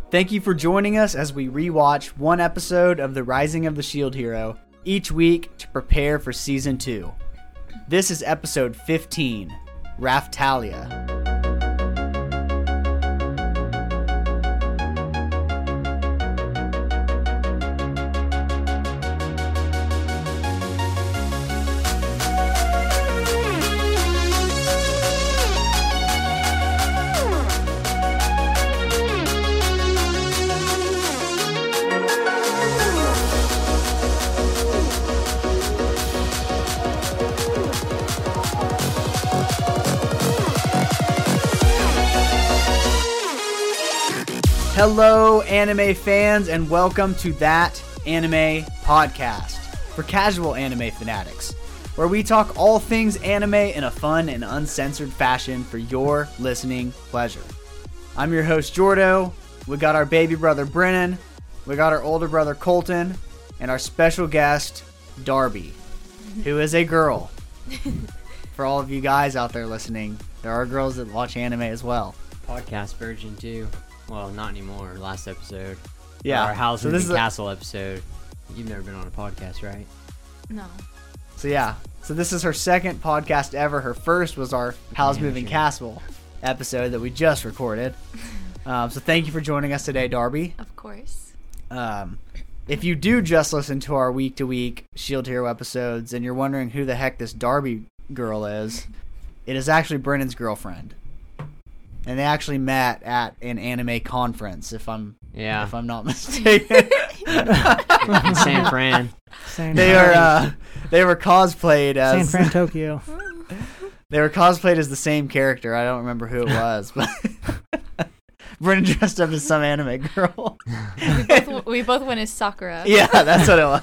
Thank you for joining us as we rewatch one episode of The Rising of the Shield Hero each week to prepare for Season 2. This is episode 15, Raphtalia. Hello, anime fans, and welcome to That Anime Podcast for casual anime fanatics, where we talk all things anime in a fun and uncensored fashion for your listening pleasure. I'm your host, Jordo. We got our baby brother, Brennan. We got our older brother, Colton, and our special guest, Darby, who is a girl. For all of you guys out there listening, there are girls that watch anime as well. Podcast virgin, too. Well, not anymore. Last episode. Yeah. Our House Moving Castle episode. You've never been on a podcast, right? No. So this is her second podcast ever. Her first was our House Moving Castle episode that we just recorded. So thank you for joining us today, Darby. Of course. If you do just listen to our week-to-week Shield Hero episodes and you're wondering who the heck this Darby girl is, it is actually Brennan's girlfriend. And they actually met at an anime conference, if I'm not mistaken. In San Fran. They were cosplayed as San Fran, Tokyo. They were cosplayed as the same character. I don't remember who it was, but Brennan dressed up as some anime girl. We both went as Sakura. Yeah, that's what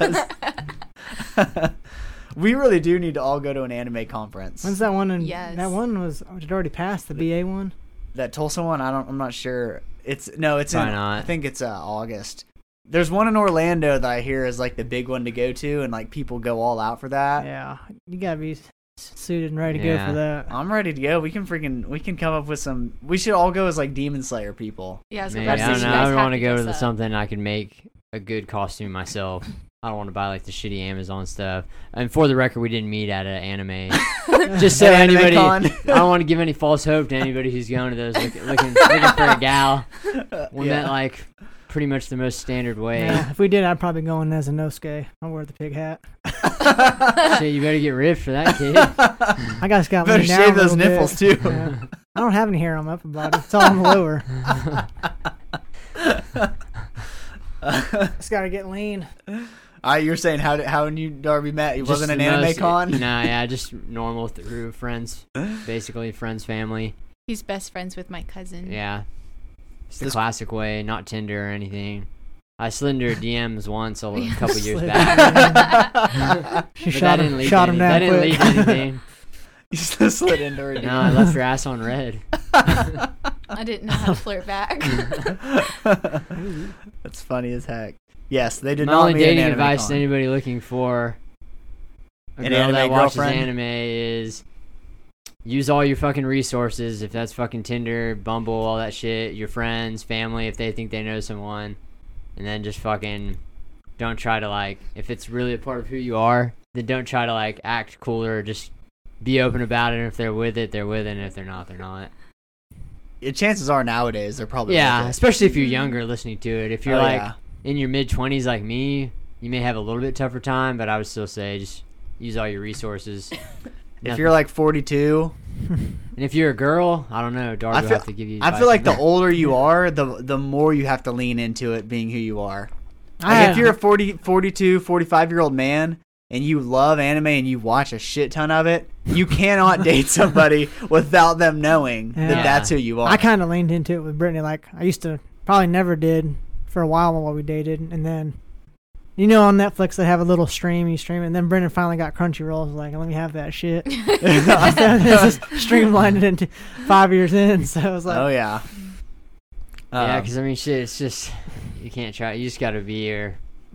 it was. We really do need to all go to an anime conference. When's that one? Yes. That one did it already pass, the BA one? That Tulsa one, I'm not sure. It's not. I think it's August. There's one in Orlando that I hear is like the big one to go to, and like people go all out for that. Yeah, you gotta be suited and ready to go for that. I'm ready to go. We can come up with some. We should all go as like Demon Slayer people. Yeah, so Maybe. I don't know. I would want to go to something I can make a good costume myself. I don't want to buy like the shitty Amazon stuff. And for the record, we didn't meet at an anime. Just so anybody, I don't want to give any false hope to anybody who's going to those looking for a gal. We met like pretty much the most standard way. Yeah, if we did, I'd probably go in as a Nosuke. I'll wear the pig hat. Shit, you better get ripped for that, kid. I got better shave those nipples too. Yeah. I don't have any hair on my upper body. It's all on the lower. Just gotta get lean. You're saying how when you Darby met, it wasn't an anime con? Nah, yeah, just normal through friends, basically friends, family. He's best friends with my cousin. Yeah, it's the classic way, not Tinder or anything. I slid into her DMs once a couple years back. She shot him down. That didn't lead to anything. You still slid into her DMs. No, I left her ass on red. I didn't know how to flirt back. That's funny as heck. Yes, they did My not only meet dating an anime advice con. to anybody looking for a girl that watches anime is use all your fucking resources. If that's fucking Tinder, Bumble, all that shit, your friends, family, if they think they know someone, and then just fucking don't try to like, if it's really a part of who you are, then don't try to like act cooler. Just be open about it. And if they're with it, they're with it. And if they're not, they're not. Chances are nowadays they're probably with it. Especially if you're younger listening to it. If you're in your mid-20s like me, you may have a little bit tougher time, but I would still say just use all your resources. If you're like 42, and if you're a girl, I don't know, Darby will have to give you advice. I feel like the older you are, the more you have to lean into it being who you are. Like if you're a 42, 45-year-old man and you love anime and you watch a shit ton of it, you cannot date somebody without them knowing that that's who you are. I kind of leaned into it with Brittany. Like I used to, probably never did for a while we dated, and then You know, on Netflix, they have a little stream. You stream it, and then Brendan finally got Crunchyroll. I was like, let me have that shit. Just streamlined it into 5 years in. So I was like, oh, yeah. Yeah, because, I mean, shit, it's just, you can't try. You just got to be here.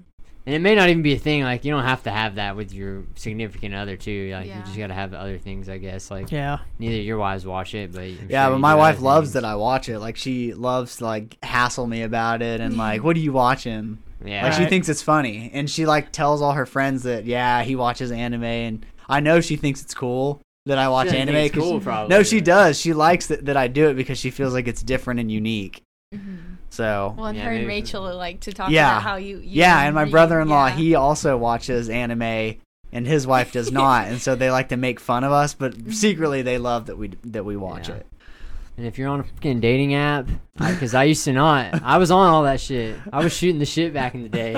And it may not even be a thing. Like, you don't have to have that with your significant other, too. Like, you Yeah. just got to have other things, I guess. Like, Yeah. neither your wives watch it, but But my wife loves that I watch it. Like, she loves to, like, hassle me about it and, like, what are you watching? Yeah. Like, she Right. thinks it's funny. And she, like, tells all her friends that, yeah, he watches anime. And I know she thinks it's cool that I watch She doesn't anime. think it's 'cause cool, she- probably. No, she does. She likes that I do it because she feels like it's different and unique. Mhm. So, Well, and Yeah, her and maybe- Rachel like to talk Yeah. about how you yeah, and my read. brother-in-law, Yeah. he also watches anime. And his wife does not, and so they like to make fun of us, but secretly they love that we watch Yeah. it. And if you're on a fucking dating app, because I used to not. I was on all that shit. I was shooting the shit back in the day.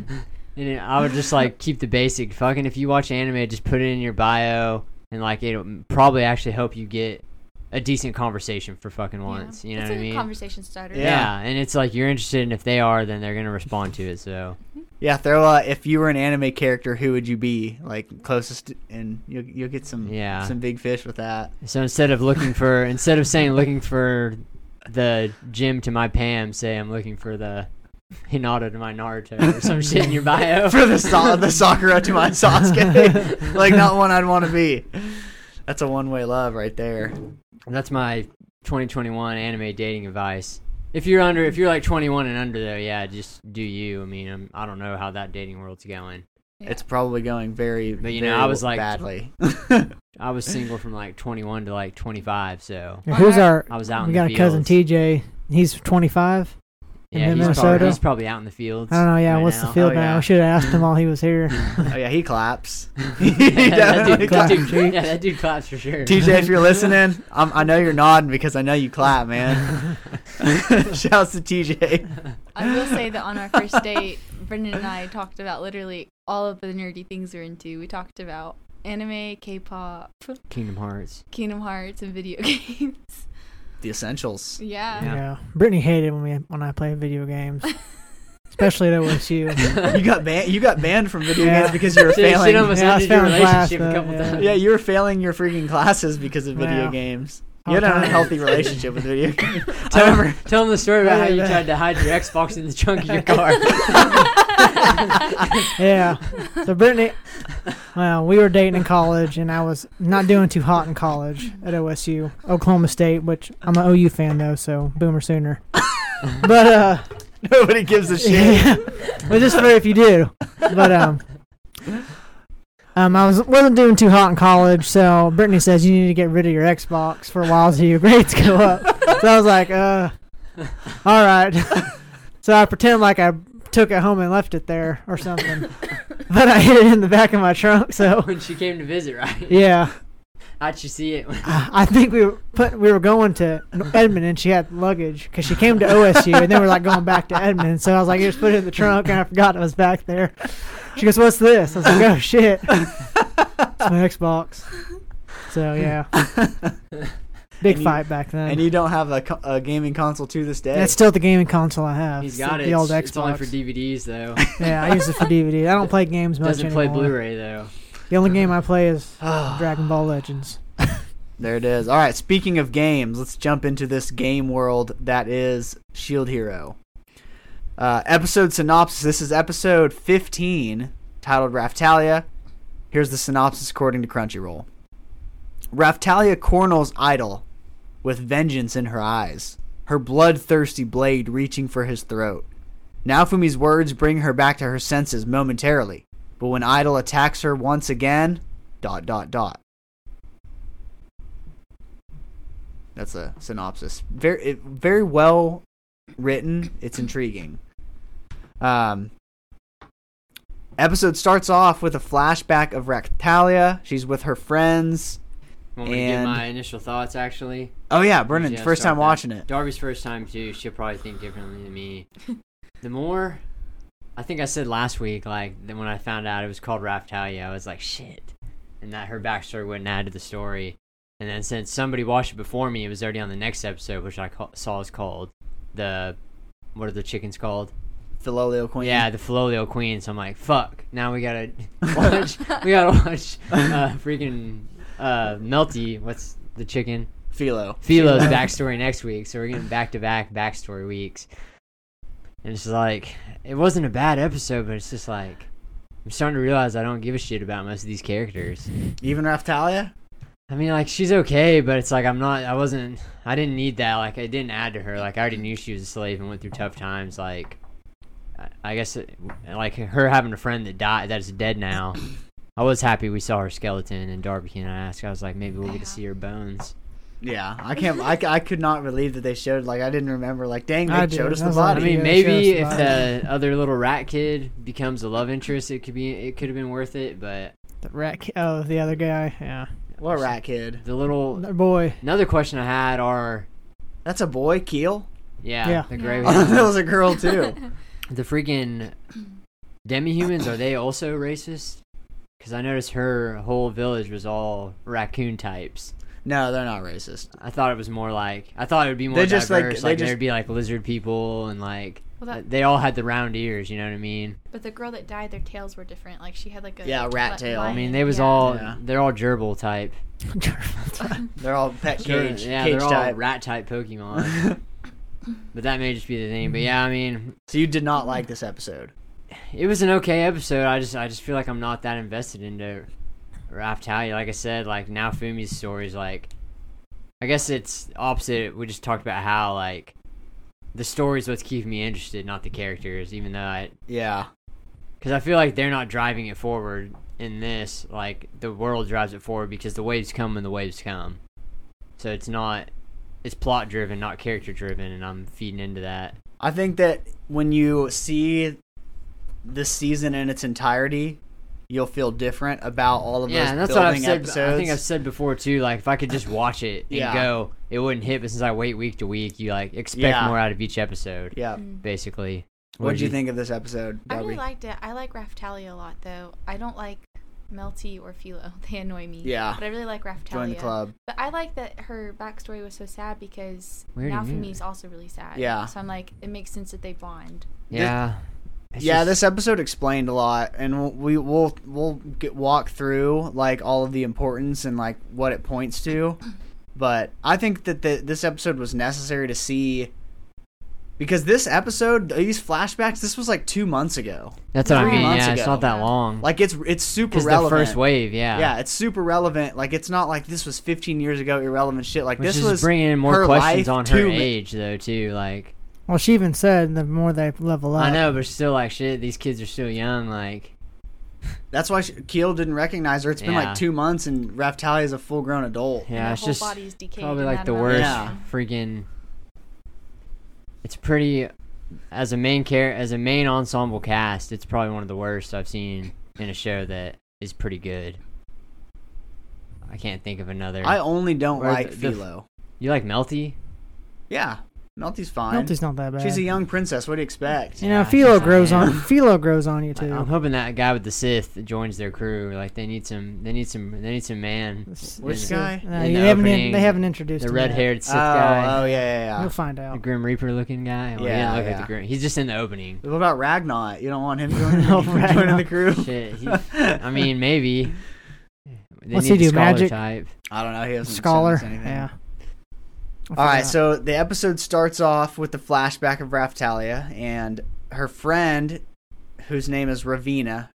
And I would just, like, keep the basic. Fucking, if you watch anime, just put it in your bio. And, like, it'll probably actually help you get a decent conversation for fucking once. You know It's what I a mean? conversation starter. Yeah, and it's like you're interested, and if they are, then they're going to respond to it. So, Yeah, throw if you were an anime character, who would you be? Like, closest, and you'll get some big fish with that. so instead of saying looking for the Jim to my Pam, say I'm looking for the Hinata to my Naruto or some shit in your bio. For the Sakura to my Sasuke. Like, not one I'd want to be. That's a one-way love right there. That's my 2021 anime dating advice. If you're like 21 and under, though, yeah, just do you. I mean, I don't know how that dating world's going. Yeah. It's probably going very, But, very I was like, badly. I was single from like 21 to like 25, so Who's our? I was out We in got the a cousin fields. TJ. He's 25. Yeah, in he's Minnesota? probably out in the fields. I don't know. Yeah, right what's now. the field Oh, now? yeah. We should have asked him while he was here. Oh, yeah, he claps. Yeah, that dude, claps. that dude claps for sure. TJ, if you're listening, I know you're nodding because I know you clap, man. Shouts to TJ. I will say that on our first date, Brendan and I talked about literally all of the nerdy things we're into. We talked about anime, K-pop, Kingdom Hearts. Kingdom Hearts, and video games. The essentials. Yeah. Yeah. Brittany hated when I play video games, especially at OSU. You got banned from video Yeah. games because you were Shit failing. almost Yeah, I was ended your failing class, relationship a couple yeah. times. Yeah, you were failing your freaking classes because of video Yeah. games. All You had an time. unhealthy relationship with video games. Tell them the story about how you Yeah. tried to hide your Xbox in the trunk of your car. Yeah. So Brittany, well, we were dating in college, and I was not doing too hot in college at OSU, Oklahoma State, which I'm an OU fan though, so Boomer Sooner. But Nobody gives a shit. yeah, well, just for if you do. But I wasn't doing too hot in college, so Brittany says you need to get rid of your Xbox for a while so your grades go up. So I was like, all right. So I pretend like I took it home and left it there or something. But I hid it in the back of my trunk, so When she came to visit, right? yeah. How'd you see it? I think we were going to Edmond, and she had luggage because she came to OSU, and then we're like going back to Edmond. So I was like, just put it in the trunk, and I forgot it was back there. She goes, "What's this?" I was like, "Oh shit, it's my Xbox." So yeah, big And you- fight back then. And you don't have a gaming console to this day. That's still the gaming console I have. He's got it. The old Xbox. It's only for DVDs, though. Yeah, I use it for DVD. I don't play games much Doesn't play anymore. Blu-ray, though. The only game I play is Dragon Ball Legends. There it is. All right, speaking of games, let's jump into this game world that is Shield Hero. Episode synopsis. This is episode 15, titled Raftalia. Here's the synopsis according to Crunchyroll. Raftalia Cornell's idol, with vengeance in her eyes, her bloodthirsty blade reaching for his throat. Naofumi's words bring her back to her senses momentarily, but when Idol attacks her once again... ... That's a synopsis. Very well written. It's intriguing. Episode starts off with a flashback of Raftalia. She's with her friends. Want me to give And- my initial thoughts, actually? Oh yeah, Brennan, Yeah, first start time that. watching it. Darby's first time, too. She'll probably think differently than me. The more... I think I said last week, like, then when I found out it was called Raftalia, I was like, shit. And that her backstory wouldn't add to the story. And then since somebody watched it before me, it was already on the next episode, which I saw is called the... What are the chickens called? Filolio Queen. Yeah, the Filolio Queen. So I'm like, fuck. Now we gotta watch. Freaking Melty. What's the chicken? Philo. Philo's backstory next week. So we're getting back-to-back backstory weeks. And it's like, it wasn't a bad episode, but it's just like, I'm starting to realize I don't give a shit about most of these characters. Even Raftalia? I mean, like, she's okay, but it's like, I didn't need that. Like, I didn't add to her. Like, I already knew she was a slave and went through tough times. Like, I guess, like, her having a friend that is dead now. I was happy we saw her skeleton, and Darby and I asked, I was like, maybe we'll get to see her bones. Yeah, I could not believe that they showed, like, I didn't remember, like, dang, they showed us the body. I mean, maybe if the other little rat kid becomes a love interest, it could have been worth it, but... The rat kid, the other guy, yeah. What rat kid? The little... boy. Another question I had are... That's a boy, Keel? Yeah. The gray one. That was a girl, too. The freaking demi-humans, are they also racist? Because I noticed her whole village was all raccoon types. No, they're not racist. I thought it was more like... I thought it would be more diverse. There'd be, like, lizard people and, like... they all had the round ears, you know what I mean? But the girl that died, their tails were different. Like, she had, like, a... Yeah, rat tail. I mean, they're all gerbil type. They're all pet cage. Yeah, cage they're all type. rat type Pokemon. But that may just be the thing. But yeah, I mean... So you did not like this episode? It was an okay episode. I just feel like I'm not that invested into Raftalia. Like I said, like, now Fumi's story is like... I guess it's opposite. We just talked about how, like... The story's what's keeping me interested, not the characters, even though Yeah. Because I feel like they're not driving it forward in this. Like, the world drives it forward because the waves come when the waves come. So it's plot-driven, not character-driven, and I'm feeding into that. I think that when you see this season in its entirety, you'll feel different about all of those and that's what I've said. episodes. I think I've said before, too, like, if I could just watch it and go, it wouldn't hit, but since I wait week to week, you, like, expect more out of each episode. Yeah. Basically. What did you think of this episode, Darby? I really liked it. I like Raftalia a lot, though. I don't like Melty or Philo. They annoy me. Yeah. But I really like Raftalia. Join the club. But I like that her backstory was so sad because is also really sad. Yeah. So I'm like, it makes sense that they bond. Yeah. This episode explained a lot, and we'll walk through, like, all of the importance and, like, what it points to. But I think that this episode was necessary to see, because this episode, these flashbacks, this was like 2 months ago. That's what I mean. Yeah, it's not that long. Like, it's super relevant. The first wave, yeah. Yeah, it's super relevant. Like, it's not like this was 15 years ago, irrelevant shit. Like, this was bringing in more questions on her age, though, too. Like, well, she even said the more they level up. I know, but still, like, shit, these kids are still young, like... That's why Keel didn't recognize her. It's been like 2 months, and Raftalia is a full-grown adult. Yeah, it's just probably like the worst freaking... It's pretty... As a main ensemble cast, it's probably one of the worst I've seen in a show that is pretty good. I can't think of another. I only don't like Philo. You like Melty? Yeah. Melty's fine. Melty's not that bad. She's a young princess. What do you expect? You know, Philo grows on. Philo grows on you too. I'm hoping that guy with the Sith joins their crew. Like they need some man. Which guy? They haven't introduced the him red-haired Sith guy. Oh yeah. You'll find out. The Grim Reaper looking guy. Well, he didn't look like the Grim. He's just in the opening. What about Ragnar? You don't want him joining the crew? Shit. I mean, maybe. What's he do? Magic? Type. I don't know. He hasn't Scholar. Anything. Yeah. All right, so the episode starts off with the flashback of Raftalia, and her friend, whose name is Rafina,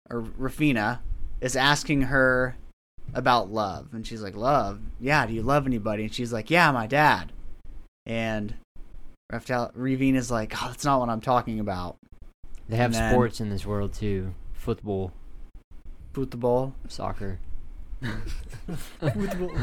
is asking her about love. And she's like, love? Yeah, do you love anybody? And she's like, yeah, my dad. And Ravina's like, oh, that's not what I'm talking about. They have sports in this world, too. Football. Soccer. Football.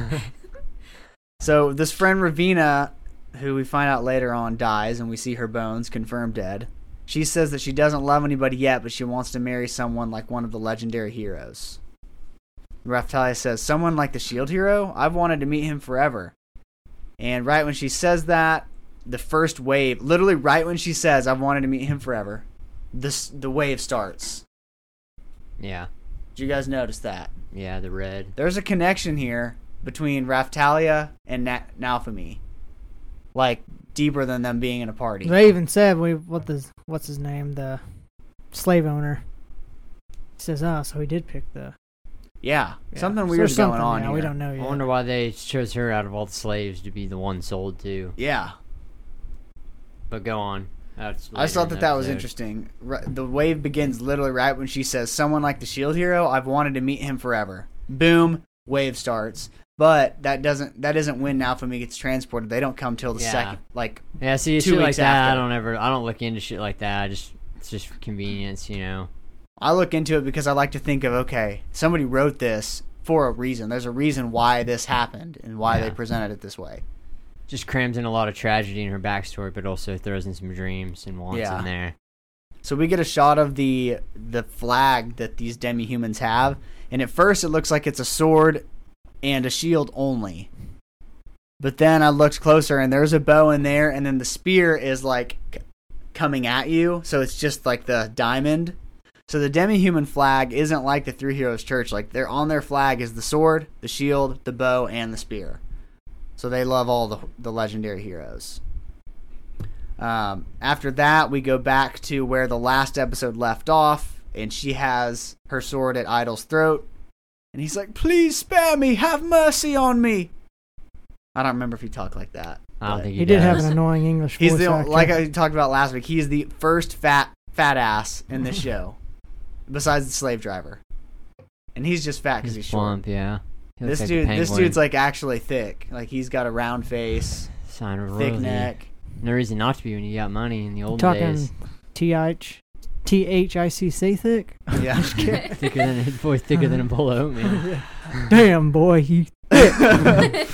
So this friend Ravina, who we find out later on dies, and we see her bones confirmed dead. She says that she doesn't love anybody yet, but she wants to marry someone like one of the legendary heroes. Raftalia says, someone like the Shield hero? I've wanted to meet him forever. And right when she says that, the first wave, literally right when she says, I've wanted to meet him forever, the wave starts. Yeah. Did you guys notice that? Yeah, the red. There's a connection here between Raftalia and Naofumi, like deeper than them being in a party. They even said, what's his name, the slave owner. He says, so he did pick the. Yeah. Something weird's going on here. We don't know yet. I wonder why they chose her out of all the slaves to be the one sold to. Yeah. But go on. I just thought that was interesting. The wave begins literally right when she says, "Someone like the Shield hero, I've wanted to meet him forever." Boom, wave starts. But that isn't when Naofumi gets transported. They don't come till the second, see, 2 shit weeks like that. after. I don't look into shit like that. It's just for convenience, you know. I look into it because I like to think of, okay, somebody wrote this for a reason. There's a reason why this happened and why they presented it this way. Just crams in a lot of tragedy in her backstory, but also throws in some dreams and wants in there. So we get a shot of the flag that these demi-humans have, and at first it looks like it's a sword and a shield only. But then I looked closer, and there's a bow in there, and then the spear is like coming at you, so it's just like the diamond. So the demi-human flag isn't like the Three Heroes Church. Like, they're on their flag is the sword, the shield, the bow, and the spear. So they love all the legendary heroes. After that, we go back to where the last episode left off, and she has her sword at Idol's throat. And he's like, "Please spare me, have mercy on me." I don't remember if he talked like that. I don't think he did have an annoying English voice. He's actor. like I talked about last week, he's the first fat ass in this show, besides the slave driver. And he's just fat because he's short. Plump, yeah. This dude's like actually thick. Like, he's got a round face, sign of thick royalty. neck. No reason not to be when you got money in the old days. days. THICC thick? Yeah. thicker than a bowl of oatmeal. Damn, boy, you thick.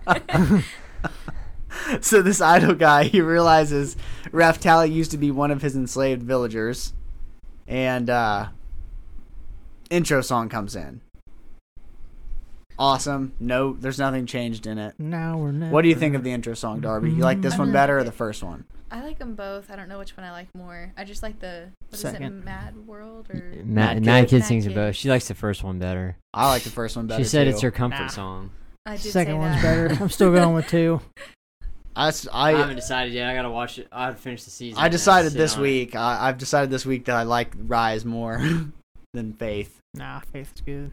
So this idol guy, he realizes Raftali used to be one of his enslaved villagers. And intro song comes in. Awesome. No, there's nothing changed in it. Now or never. What do you think of the intro song, Darby? You like this one better or the first one? I like them both. I don't know which one I like more. I just like the Mad World or Mad Kid sings it both. She likes the first one better. I like the first one better. She said too. It's her comfort song. I did Second say one's that. better. I'm still going with 2. I haven't decided yet. I gotta watch it. I have to finish the season. I decided this week. I've decided this week that I like Rise more than Faith. Nah, Faith's good.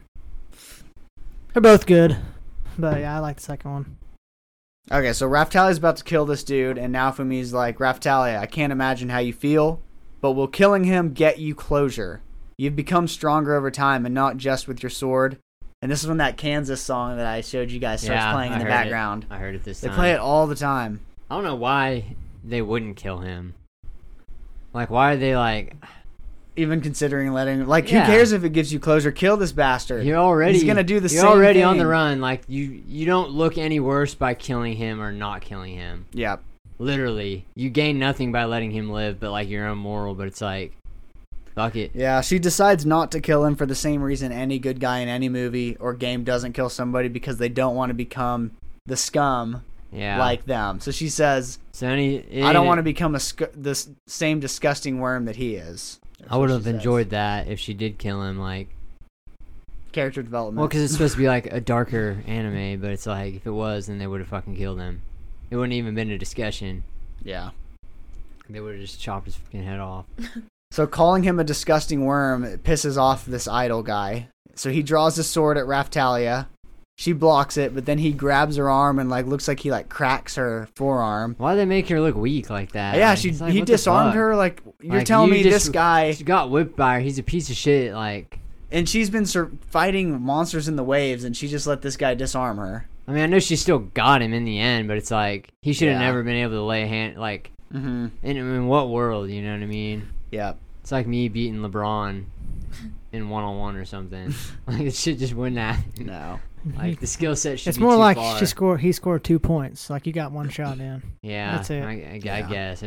They're both good, but yeah, I like the second one. Okay, so Raftali's about to kill this dude, and Naofumi's like, "Raftali, I can't imagine how you feel, but will killing him get you closure? You've become stronger over time, and not just with your sword." And this is when that Kansas song that I showed you guys starts playing in the background. I heard it this time. They play it all the time. I don't know why they wouldn't kill him. Like, why are they like... Even considering letting... Like, who cares if it gives you closure? Kill this bastard. He's going to do the same thing. You're already on the run. Like, you don't look any worse by killing him or not killing him. Yep. Literally. You gain nothing by letting him live but, like, your own moral. But it's like... Fuck it. Yeah, she decides not to kill him for the same reason any good guy in any movie or game doesn't kill somebody, because they don't want to become the scum like them. So she says, I don't want to become the same disgusting worm that he is. I would have enjoyed that if she did kill him, like... Character development. Well, because it's supposed to be like a darker anime, but it's like, if it was, then they would have fucking killed him. It wouldn't even been a discussion. Yeah. They would have just chopped his fucking head off. So calling him a disgusting worm pisses off this idol guy. So he draws his sword at Raftalia. She blocks it, but then he grabs her arm and like looks like he like cracks her forearm. Why do they make her look weak like that? Yeah, like, he disarmed her. Like, you're telling me this guy... She got whipped by her. He's a piece of shit. Like, and she's been fighting monsters in the waves, and she just let this guy disarm her. I mean, I know she still got him in the end, but it's like, he should have never been able to lay a hand... Like, in what world, you know what I mean? Yeah. It's like me beating LeBron in one-on-one or something. Like, this shit just wouldn't happen. No. Like, the skill set should it's be more too like far. he scored 2 points. Like, you got one shot in. Yeah. That's it. I guess.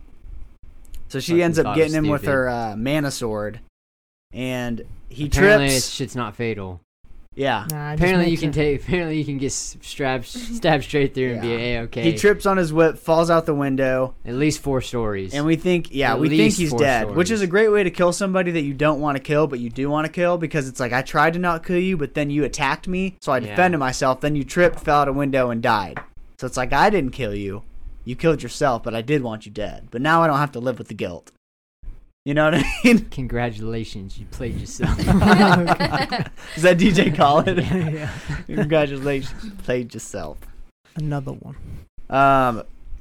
So she ends up getting him with her mana sword. And he Apparently trips. Shit's not fatal. Yeah. Nah, Apparently you can get stabbed straight through and be A-okay. He trips on his whip, falls out the window. At least 4 stories. And we think he's dead, which is a great way to kill somebody that you don't want to kill, but you do want to kill, because it's like, I tried to not kill you, but then you attacked me, so I defended myself, then you tripped, fell out a window, and died. So it's like, I didn't kill you. You killed yourself, but I did want you dead. But now I don't have to live with the guilt. You know what I mean? Congratulations, you played yourself. Is that DJ Khaled? Yeah. Congratulations, you played yourself. Another one.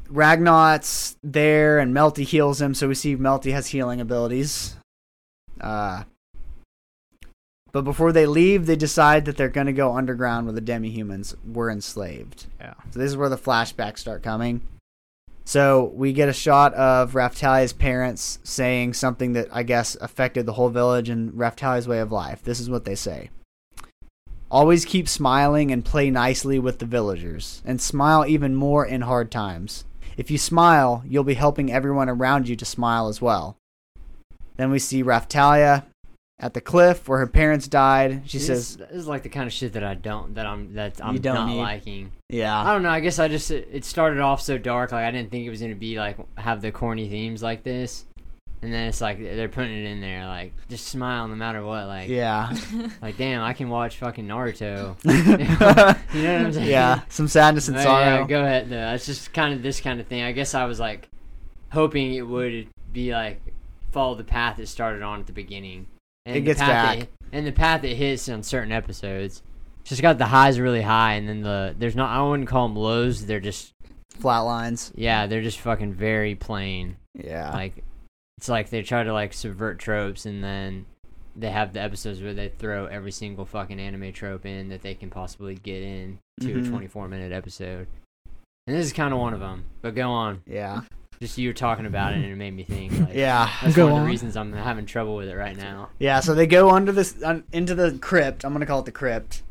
Ragnar's there, and Melty heals him, so we see Melty has healing abilities. But before they leave, they decide that they're going to go underground where the demi-humans were enslaved. Yeah. So this is where the flashbacks start coming. So we get a shot of Raphtalia's parents saying something that I guess affected the whole village and Raphtalia's way of life. This is what they say. Always keep smiling and play nicely with the villagers, and smile even more in hard times. If you smile, you'll be helping everyone around you to smile as well. Then we see Raphtalia at the cliff where her parents died. She says, "This is like the kind of shit that I'm don't not need. liking." Yeah, I don't know. I guess it started off so dark. Like I didn't think it was gonna be like have the corny themes like this, and then it's like they're putting it in there, like just smile no matter what. Like yeah, like damn, I can watch fucking Naruto. You know what I'm saying? Yeah, some sadness and sorrow. Yeah, go ahead. No, it's just kind of this kind of thing. I guess I was like hoping it would be like follow the path it started on at the beginning. And it gets back. And the path it hits on certain episodes. It's just got the highs really high, and then I wouldn't call them lows. They're just flat lines. Yeah, they're just fucking very plain. Yeah. Like, it's like they try to like subvert tropes, and then they have the episodes where they throw every single fucking anime trope in that they can possibly get in to a 24-minute episode. And this is kind of one of them. But go on. Yeah. Just you were talking about it, and it made me think. Like, yeah, that's one of the reasons I'm having trouble with it right now. Yeah, so they go into the crypt. I'm gonna call it the crypt.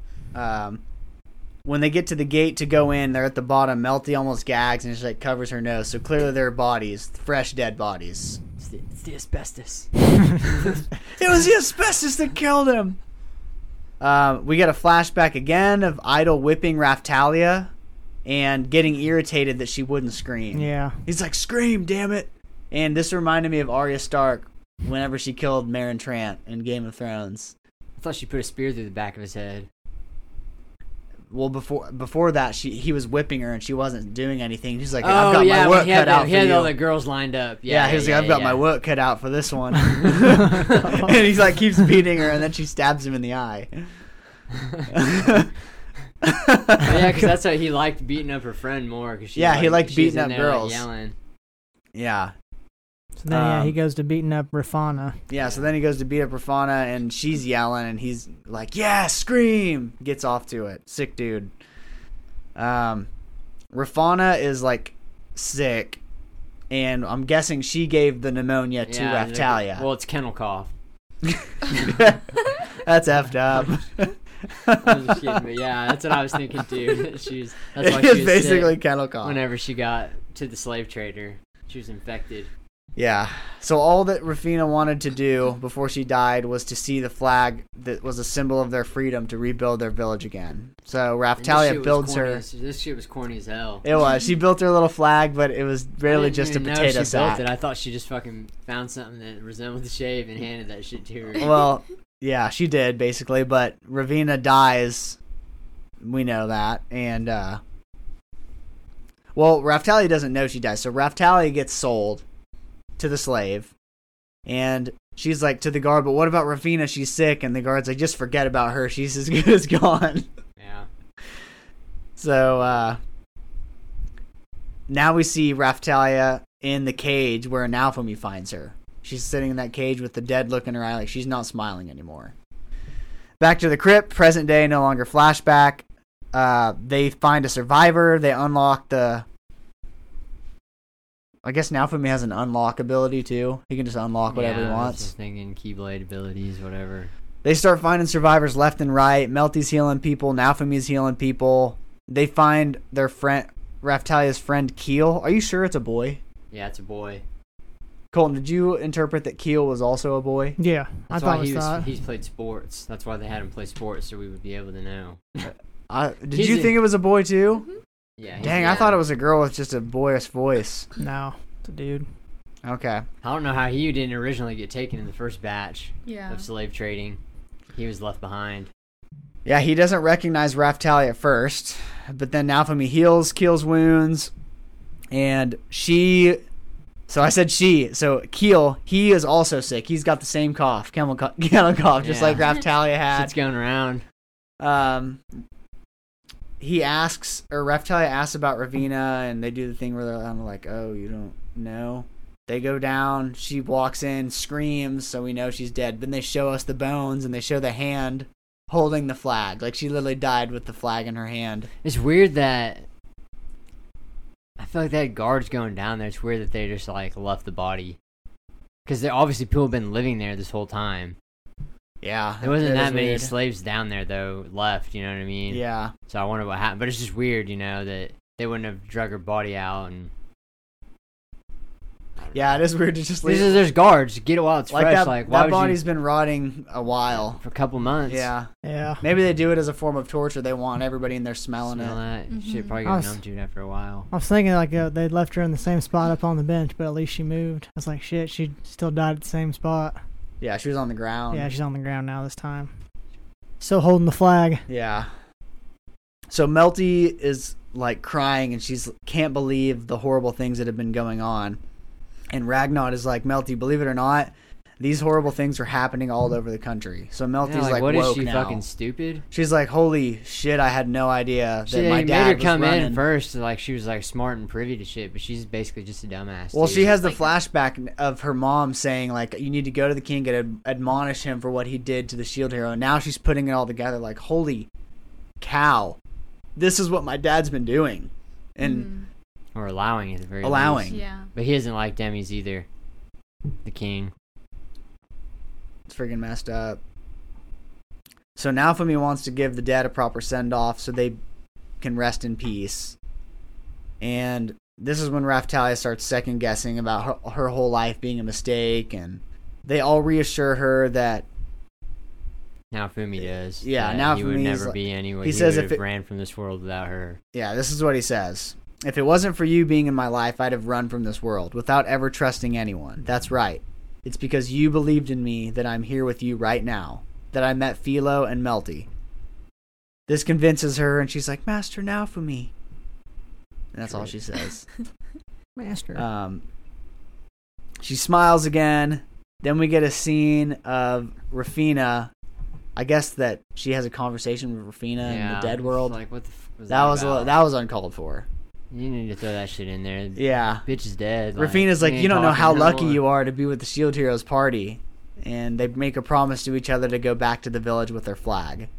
When they get to the gate to go in, they're at the bottom. Melty almost gags and just like covers her nose. So clearly they're bodies, fresh dead bodies. It's the asbestos. It was the asbestos that killed him. We get a flashback again of Idol whipping Raphtalia and getting irritated that she wouldn't scream. Yeah. He's like, scream, damn it. And this reminded me of Arya Stark whenever she killed Meryn Trant in Game of Thrones. I thought she put a spear through the back of his head. Well, before that, he was whipping her and she wasn't doing anything. He's like, I've got my work cut out for you. He had all the girls lined up. Yeah, he's like, I've got my work cut out for this one. And he's like, keeps beating her, and then she stabs him in the eye. Yeah, because that's why he liked beating up her friend more. Cause he liked beating up there, girls. Like, yelling. Yeah. So then, he goes to beating up Rafana. Yeah, so then he goes to beat up Rafana, and she's yelling, and he's like, yeah, scream! Gets off to it. Sick dude. Rafana is, like, sick, and I'm guessing she gave the pneumonia to Raphtalia. Well, it's kennel cough. That's effed up. I'm just kidding, but yeah, that's what I was thinking too. That's why she was basically sick kennel cough. Whenever she got to the slave trader, she was infected. Yeah. So all that Rafina wanted to do before she died was to see the flag that was a symbol of their freedom to rebuild their village again. So Raphtalia builds her. This shit was corny as hell. It was. She built her little flag, but it was really just a potato sack. I thought she just fucking found something that resembled the shave and handed that shit to her. Well, yeah, she did basically, but Ravina dies. We know that, and Raphtalia doesn't know she dies. So Raphtalia gets sold to the slave, and she's like to the guard, but what about Rafina? She's sick. And the guard's like, just forget about her, she's as good as gone. Yeah. So now we see Raphtalia in the cage where Naofumi finds her. She's sitting in that cage with the dead look in her eye, like she's not smiling anymore. Back to the crypt, present day, no longer flashback. They find a survivor. They unlock the... I guess Naofumi has an unlock ability too. He can just unlock whatever he wants. I was just thinking Keyblade abilities, whatever. They start finding survivors left and right. Melty's healing people. Naofumi's healing people. They find their friend, Raphtalia's friend Keel. Are you sure it's a boy? Yeah, it's a boy. Colton, did you interpret that Keel was also a boy? Yeah, I thought he's played sports. That's why they had him play sports, so we would be able to know. Did you think it was a boy too? Mm-hmm. Yeah. Dang, I thought it was a girl with just a boyish voice. No, it's a dude. Okay. I don't know how he didn't originally get taken in the first batch Yeah. of slave trading. He was left behind. Yeah, he doesn't recognize Raphtalia at first, but then Naofumi heals Keel's wounds, and she... So I said she. So Keel, he is also sick. He's got the same cough, kennel cough, just like Raphtalia had. Shit's going around. he asks, or Raphtalia asks about Ravina, and they do the thing where they're like, oh, you don't know? They go down, she walks in, screams, so we know she's dead. Then they show us the bones, and they show the hand holding the flag. Like, she literally died with the flag in her hand. It's weird that... I feel like they had guards going down there. It's weird that they just, like, left the body. Because obviously people have been living there this whole time. Yeah. There wasn't that many slaves down there, though, left, you know what I mean? Yeah. So I wonder what happened. But it's just weird, you know, that they wouldn't have drug her body out. And yeah, it is weird to just leave. There's guards. Get it while it's fresh. That body's been rotting a while. For a couple months. Yeah. Yeah. Maybe they do it as a form of torture. They want everybody in there smelling Smell it. that. Mm-hmm. Shit probably got numb to it after a while. I was thinking like they left her in the same spot up on the bench, but at least she moved. I was like, shit, she still died at the same spot. Yeah, she was on the ground. Yeah, she's on the ground now this time. Still holding the flag. Yeah. So Melty is like crying, and she's can't believe the horrible things that have been going on. And Ragnar is like, Melty, believe it or not, these horrible things are happening all over the country. So Melty's like, what is she now. fucking stupid? She's like, holy shit, I had no idea that my dad made her was come running. in first, like she was like smart and privy to shit, but she's basically just a dumbass. Well, dude. she has the flashback of her mom saying, like, you need to go to the king and admonish him for what he did to the shield hero. And now she's putting it all together like, holy cow, this is what my dad's been doing. And or allowing at the very allowing. least. Yeah. But he doesn't like Demis either. The king. It's freaking messed up. So Naofumi wants to give the dead a proper send-off so they can rest in peace. And this is when Raphtalia starts second-guessing about her whole life being a mistake, and they all reassure her that Naofumi does. Yeah, Naofumi he would Naofumi never is be anywhere. he He says would if have it- ran from this world without her. Yeah, this is what he says. If it wasn't for you being in my life, I'd have run from this world without ever trusting anyone. That's right. It's because you believed in me that I'm here with you right now, that I met Philo and Melty. This convinces her, and she's like, Master Naofumi. And that's all she says. Master. She smiles again. Then we get a scene of Rafina. I guess that she has a conversation with Rafina in the dead world. Like, what the f- was that about? was uncalled for. You need to throw that shit in there. Yeah. Bitch is dead. Rafina's like, we you ain't don't know talking how no lucky more." you are to be with the Shield Heroes party. And they make a promise to each other to go back to the village with their flag.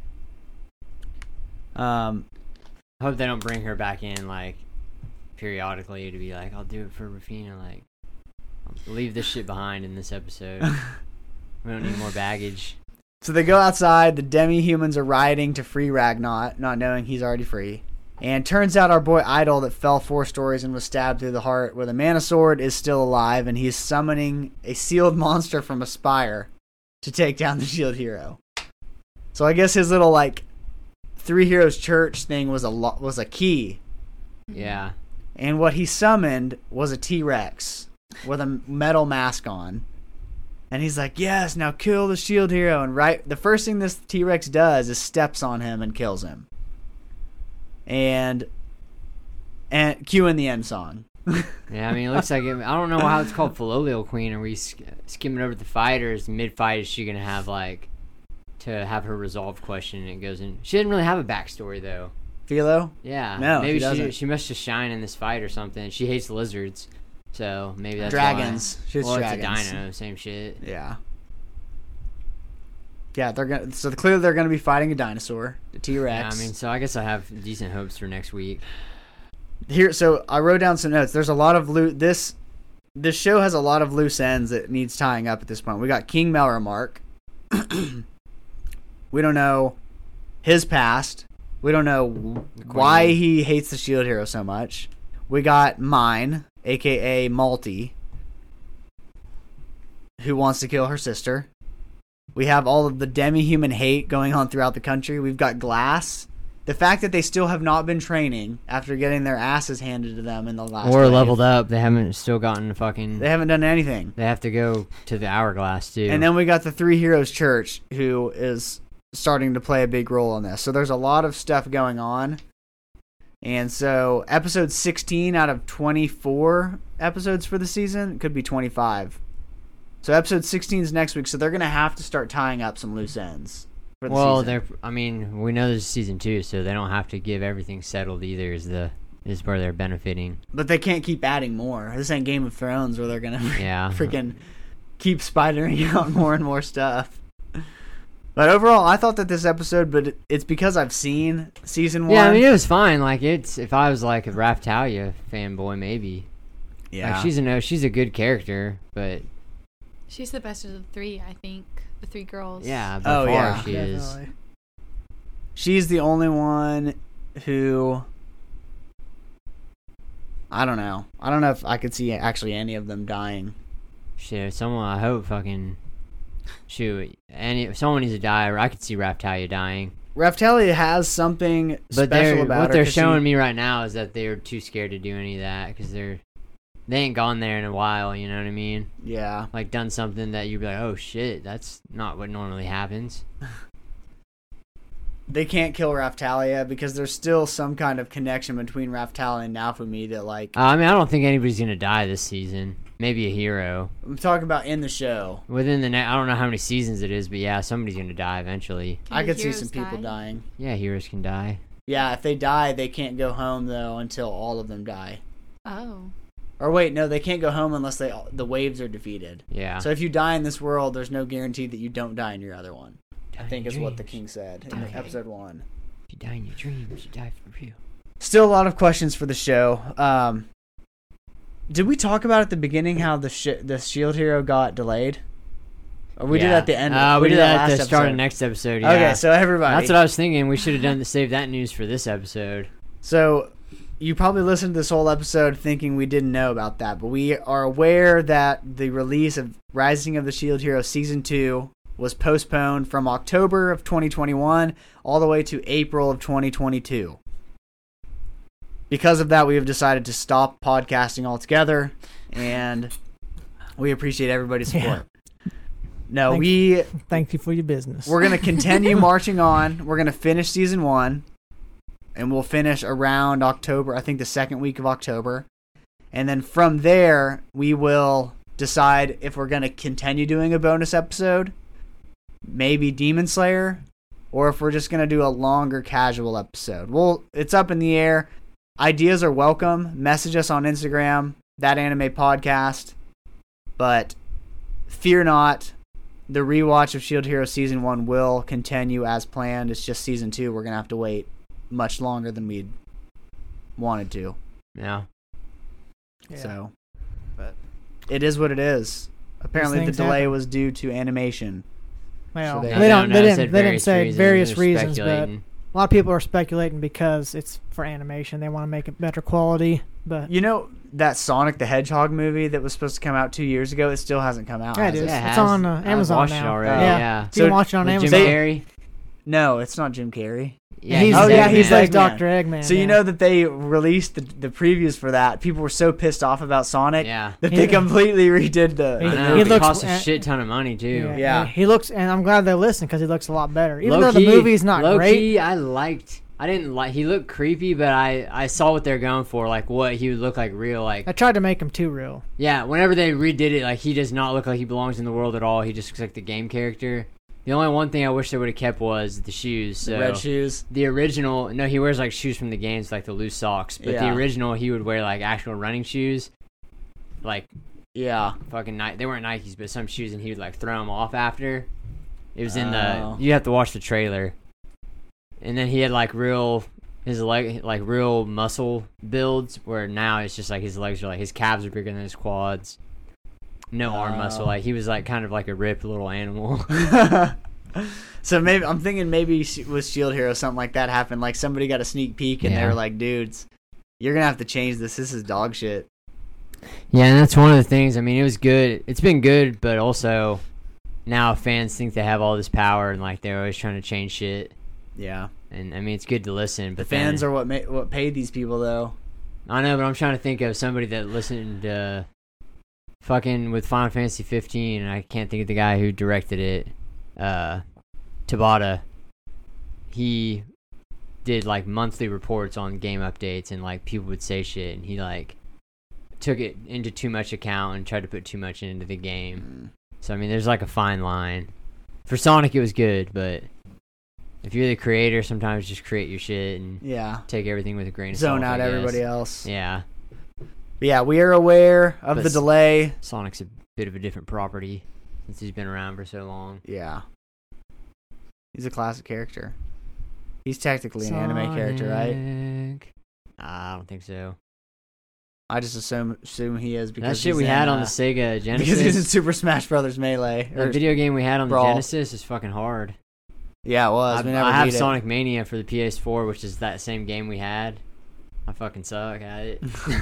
I hope they don't bring her back in, like, periodically to be like, I'll do it for Rafina. Like, I'll leave this shit behind in this episode. We don't need more baggage. So they go outside. The demi-humans are rioting to free Ragnar, not knowing he's already free. And turns out our boy Idol that fell 4 stories and was stabbed through the heart with a mana sword is still alive, and he's summoning a sealed monster from a spire to take down the shield hero. So I guess his little, like, 3 Heroes Church thing was a key. Yeah. And what he summoned was a T-Rex with a metal mask on. And he's like, yes, now kill the shield hero. And the first thing this T-Rex does is steps on him and kills him. And cue in the end song. Yeah, I mean, it looks like I don't know how it's called Philolial Queen. Are we skimming over the fighters? Mid-fight, is she going to have, like, to have her resolve question? And it goes in. She didn't really have a backstory, though. Philo? Yeah. No, maybe she doesn't. she must just shine in this fight or something. She hates lizards. So maybe that's Dragons. why. She hates dragons. It's a dino, same shit. Yeah. Yeah, clearly they're gonna be fighting a dinosaur, the T-Rex. Yeah, I mean, so I guess I have decent hopes for next week. Here, so I wrote down some notes. There's a lot of this show has a lot of loose ends that needs tying up at this point. We got King Melromark. We don't know his past. We don't know why he hates the shield hero so much. We got Mine, aka Malty, who wants to kill her sister. We have all of the demi-human hate going on throughout the country. We've got Glass. The fact that they still have not been training after getting their asses handed to them in the last Or wave. leveled up. They haven't still gotten fucking... They haven't done anything. They have to go to the Hourglass, too. And then we got the 3 Heroes Church, who is starting to play a big role in this. So there's a lot of stuff going on. And so episode 16 out of 24 episodes for the season, could be 25. So episode 16 is next week, so they're going to have to start tying up some loose ends. for the Well, season. I mean, we know there's season 2, so they don't have to give everything settled either. Is where they're benefiting. But they can't keep adding more. This ain't Game of Thrones where they're gonna freaking keep spidering out more and more stuff. But overall, I thought that this episode, but it's because I've seen season 1. Yeah, I mean, it was fine. Like, if I was like a Raftalia fanboy, maybe. Yeah. Like, she's a good character, but She's the best of the 3, I think. The 3 girls. yeah, by far she is. Definitely. She's the only one who, I don't know if I could see actually any of them dying. Shit, someone, I hope fucking, shoot, someone needs to die, or I could see Raftalia dying. Raftalia has something But special about her. what they're showing me right now is that they're too scared to do any of that, because they ain't gone there in a while, you know what I mean? Yeah. Like, done something that you'd be like, oh shit, that's not what normally happens. They can't kill Raftalia because there's still some kind of connection between Raftalia and Naofumi that, like... I mean, I don't think anybody's gonna die this season. Maybe a hero. I'm talking about in the show. Within the I don't know how many seasons it is, but yeah, somebody's gonna die eventually. I could see heroes some people die? dying. Yeah, heroes can die. Yeah, if they die, they can't go home, though, until all of them die. Oh. Or wait, no, they can't go home unless the waves are defeated. Yeah. So if you die in this world, there's no guarantee that you don't die in your other one. Die I in think your is what the dreams. king said in Die. episode 1. If you die in your dreams, you die for real. Still a lot of questions for the show. Did we talk about at the beginning how the Shield Hero got delayed? Or we did at the end. We did that at last the start episode. of next episode. Yeah. Okay, so everybody. That's what I was thinking. We should have saved that news for this episode. So you probably listened to this whole episode thinking we didn't know about that, but we are aware that the release of Rising of the Shield Hero Season 2 was postponed from October of 2021 all the way to April of 2022. Because of that, we have decided to stop podcasting altogether, and we appreciate everybody's support. No, Thank you for your business. we're going to continue marching on. We're going to finish Season 1, and we'll finish around October, I think the second week of October. And then from there, we will decide if we're going to continue doing a bonus episode, maybe Demon Slayer, or if we're just going to do a longer casual episode. Well, it's up in the air. Ideas are welcome. Message us on Instagram, That Anime Podcast. But fear not, the rewatch of Shield Hero Season 1 will continue as planned. It's just Season 2. We're going to have to wait much longer than we'd wanted to. Yeah. So, but it is what it is. Apparently, the things delay happen. was due to animation. Well, So they, they- didn't say various They're reasons, but speculating. a lot of people are speculating because it's for animation. They want to make it better quality, but You know that Sonic the Hedgehog movie that was supposed to come out 2 years ago? It still hasn't come out. Yeah, it has is. Yeah, it It's has. on I've Amazon watched now. it already. Yeah. Yeah. you can So, watch it on With Amazon. Jim Carrey. No, it's not Jim Carrey. Yeah, he's, Oh, yeah, Eggman. he's like Eggman. Dr. Eggman. So you know that they released the previews for that. People were so pissed off about Sonic Yeah. that they He- completely redid the. I He- know. he It looks- costs a shit ton of money too. Yeah. He looks, and I'm glad they listened because he looks a lot better. Even though the Low-key- movie's not great. low-key, I didn't like. He looked creepy, but I saw what they're going for. Like what he would look like real. Like I tried to make him too real. yeah. Whenever they redid it, like he does not look like he belongs in the world at all. He just looks like the game character. The only one thing I wish they would have kept was the shoes. So The red shoes. the original, no, he wears like shoes from the games, like the loose socks. But the Yeah. original, he would wear like actual running shoes, like Yeah. fucking They weren't Nikes, but some shoes, and he would like throw them off after. It was in Oh. the. You have to watch the trailer. And then he had like his leg, like real muscle builds, where now it's just like his legs are like his calves are bigger than his quads. No arm muscle, like he was like kind of like a ripped little animal. So maybe I'm thinking maybe with Shield Hero something like that happened. Like somebody got a sneak peek and they Yeah. were like, "Dudes, you're gonna have to change this. This is dog shit." Yeah, and that's one of the things. I mean, it was good. It's been good, but also now fans think they have all this power and like they're always trying to change shit. Yeah. And I mean, it's good to listen, The but fans then, are what paid these people though. I know, but I'm trying to think of somebody that listened fucking with Final Fantasy 15, and I can't think of the guy who directed it. Tabata. He did like monthly reports on game updates, and like people would say shit, and he like took it into too much account and tried to put too much into the game. So I mean, there's like a fine line. For Sonic, it was good, but if you're the creator, sometimes just create your shit and take everything with a grain of salt. Zone out everybody else. Yeah. But yeah, we are aware of the delay. Sonic's a bit of a different property since he's been around for so long. Yeah. He's a classic character. He's technically an anime character, right? I don't think so. I just assume he is because that shit we had on the Sega Genesis. Because he's in Super Smash Brothers Melee. The video game we had on the Genesis is fucking hard. Yeah, it was. I have Sonic Mania for the PS4, which is that same game we had. I fucking suck at it.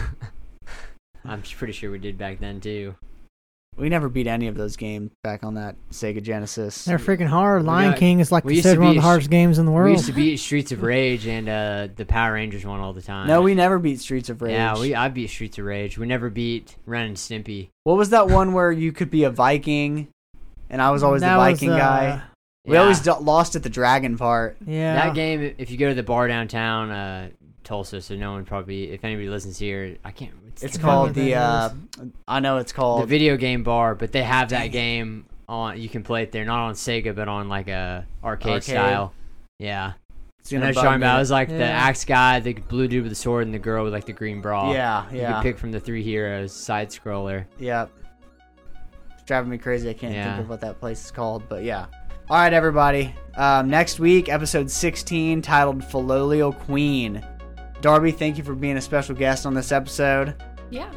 I'm pretty sure we did back then too. We never beat any of those games back on that Sega Genesis. They're freaking hard. Lion King is like considered one of the hardest games in the world. We used to beat Streets of Rage and the Power Rangers one all the time. No, we never beat Streets of Rage. Yeah, I beat Streets of Rage. We never beat Ren and Stimpy. What was that one where you could be a Viking, and I was always the Viking guy? We always lost at the dragon part. Yeah. That game, if you go to the bar downtown Tulsa, so no one probably, if anybody listens here, I can't. It's called I know it's called the video game bar, but they have that game on. You can play it there, not on Sega, but on like a arcade style. Yeah. And I was talking about, it was like the axe guy, the blue dude with the sword, and the girl with like the green bra. Yeah. You could pick from the 3 heroes, side scroller. Yep. It's driving me crazy. I can't think of what that place is called, but yeah. All right, everybody. Next week, episode 16, titled Filolial Queen. Darby, thank you for being a special guest on this episode. Yeah.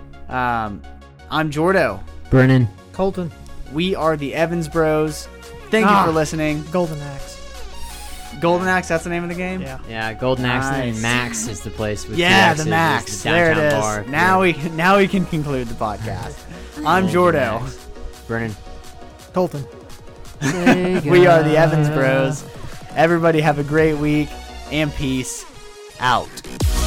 I'm Jordo. Brennan. Colton. We are the Evans Bros. Thank you for listening. Golden Axe. Golden Axe, that's the name of the game? Yeah. Yeah, Golden Axe and Max is the place with the Max. There it is. Bar. Now we can conclude the podcast. I'm Jordo. Brennan. Colton. We are the Evans Bros. Everybody have a great week and peace out.